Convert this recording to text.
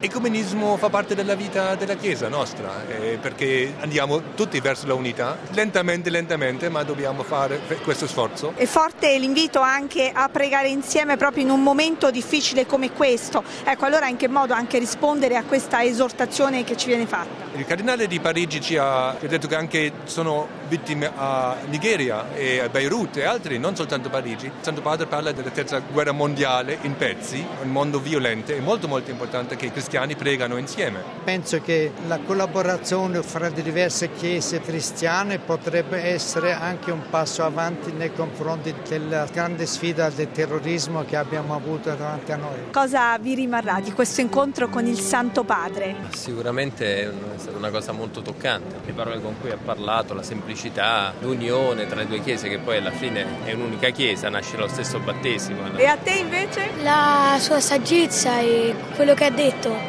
L'ecumenismo fa parte della vita della Chiesa nostra, perché andiamo tutti verso la unità, lentamente, ma dobbiamo fare questo sforzo. È forte l'invito anche a pregare insieme proprio in un momento difficile come questo. Ecco, allora in che modo anche rispondere a questa esortazione che ci viene fatta? Il cardinale di Parigi ci ha detto che anche sono vittime a Nigeria e a Beirut e altri, non soltanto Parigi. Il Santo Padre parla della terza guerra mondiale in pezzi, un mondo violento. È molto importante che i cristiani pregano insieme. Penso che la collaborazione fra le diverse chiese cristiane potrebbe essere anche un passo avanti nei confronti della grande sfida del terrorismo che abbiamo avuto davanti a noi. Cosa vi rimarrà di questo incontro con il Santo Padre? Sicuramente è stata una cosa molto toccante. Le parole con cui ha parlato, la semplicità, l'unione tra le due chiese, che poi alla fine è un'unica chiesa, nasce dallo stesso battesimo. E a te invece? La sua saggezza e quello che ha detto.